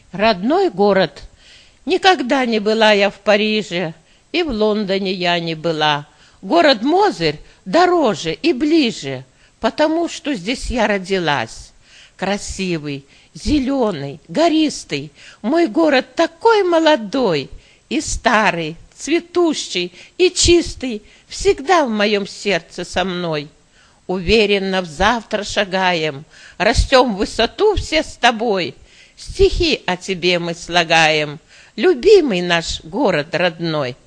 Родной город. Никогда не была я в Париже, и в Лондоне я не была. Город Мозырь дороже и ближе, потому что здесь я родилась. Красивый, зеленый, гористый, мой город такой молодой и старый, цветущий и чистый, всегда в моем сердце со мной. Уверенно в завтра шагаем, растем в высоту все с тобой. Стихи о тебе мы слагаем, любимый наш город родной.